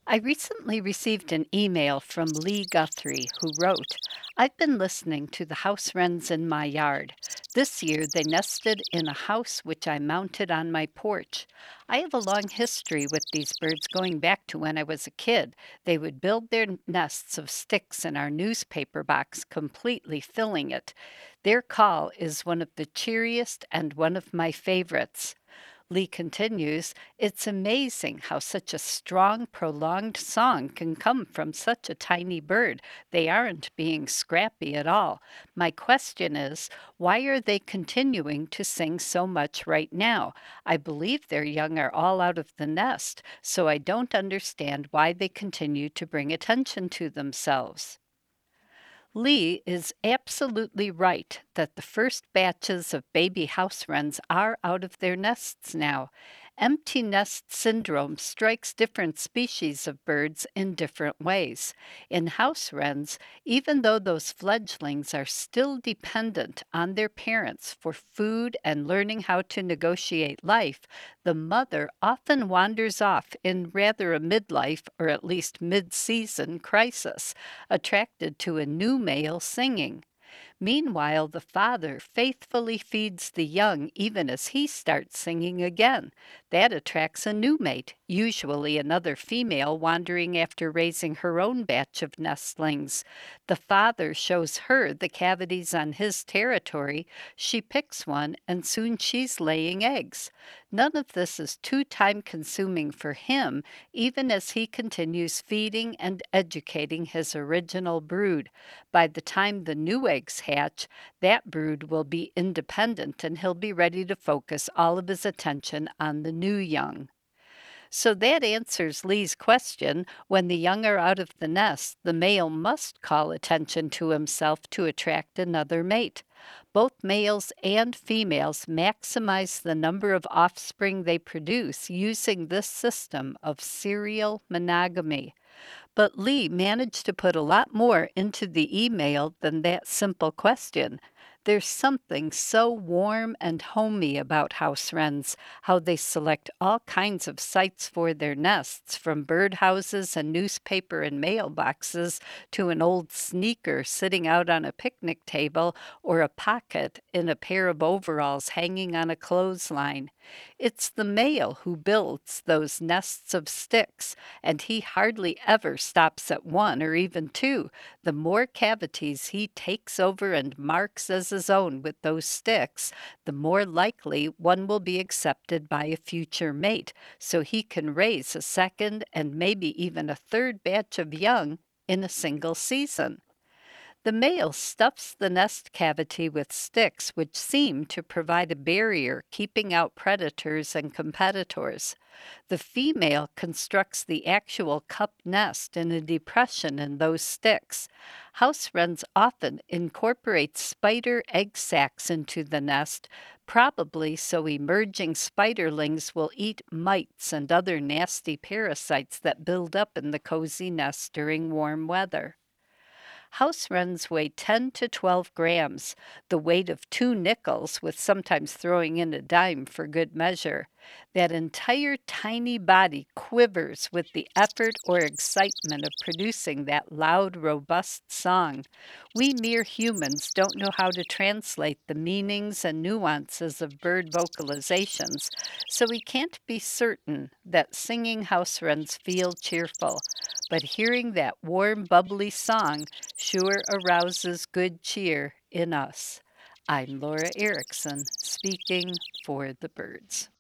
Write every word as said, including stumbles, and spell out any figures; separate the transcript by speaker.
Speaker 1: I recently received an email from Lee Guthrie who wrote, I've been listening to the house wrens in my yard. This year they nested in a house which I mounted on my porch. I have a long history with these birds going back to when I was a kid. They would build their nests of sticks in our newspaper box, completely filling it. Their call is one of the cheeriest and one of my favorites. Lee continues, it's amazing how such a strong, prolonged song can come from such a tiny bird. They aren't being scrappy at all. My question is, why are they continuing to sing so much right now? I believe their young are all out of the nest, so I don't understand why they continue to bring attention to themselves. Lee is absolutely right that the first batches of baby house wrens are out of their nests now. Empty nest syndrome strikes different species of birds in different ways. In house wrens, even though those fledglings are still dependent on their parents for food and learning how to negotiate life, the mother often wanders off in rather a midlife or at least mid season crisis, attracted to a new male singing. Meanwhile, the father faithfully feeds the young even as he starts singing again. That attracts a new mate, usually another female wandering after raising her own batch of nestlings. The father shows her the cavities on his territory. She picks one, and soon she's laying eggs. None of this is too time consuming for him, even as he continues feeding and educating his original brood. By the time the new eggs hatch, that brood will be independent and he'll be ready to focus all of his attention on the new young. So that answers Lee's question. When the young are out of the nest, the male must call attention to himself to attract another mate. Both males and females maximize the number of offspring they produce using this system of serial monogamy. But Lee managed to put a lot more into the email than that simple question. There's something so warm and homey about house wrens, how they select all kinds of sites for their nests, from birdhouses and newspaper and mailboxes to an old sneaker sitting out on a picnic table or a pocket in a pair of overalls hanging on a clothesline. It's the male who builds those nests of sticks, and he hardly ever stops at one or even two. The more cavities he takes over and marks as his own with those sticks, the more likely one will be accepted by a future mate, so he can raise a second and maybe even a third batch of young in a single season. The male stuffs the nest cavity with sticks, which seem to provide a barrier keeping out predators and competitors. The female constructs the actual cup nest in a depression in those sticks. House wrens often incorporate spider egg sacs into the nest, probably so emerging spiderlings will eat mites and other nasty parasites that build up in the cozy nest during warm weather. House wrens weigh ten to twelve grams, the weight of two nickels, with sometimes throwing in a dime for good measure. That entire tiny body quivers with the effort or excitement of producing that loud, robust song. We mere humans don't know how to translate the meanings and nuances of bird vocalizations, so we can't be certain that singing house wrens feel cheerful. But hearing that warm, bubbly song sure arouses good cheer in us. I'm Laura Erickson, speaking for the birds.